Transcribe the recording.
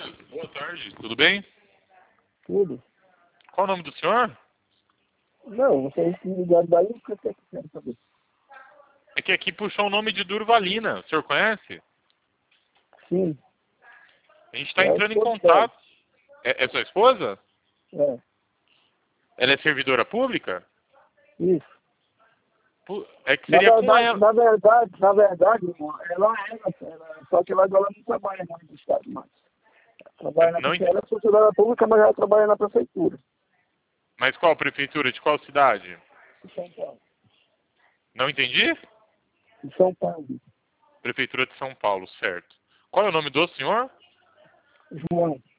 Boa tarde, tudo bem? Tudo. Qual o nome do senhor? Não, vocês me ligaram daí, o que você quer saber? É que aqui puxou o nome de Durvalina, o senhor conhece? Sim, A gente está é o entrando em esposo dela. contato. É sua esposa? É, Ela é servidora pública? isso. É que seria com ela. Na verdade, irmão, só que ela agora não trabalha mais no Estado mais. Trabalha na Não, ela é funcionária pública, mas ela trabalha na prefeitura mas qual prefeitura? De qual cidade? de São Paulo. Não entendi? De São Paulo. Prefeitura de São Paulo, certo. Qual é o nome do senhor? João.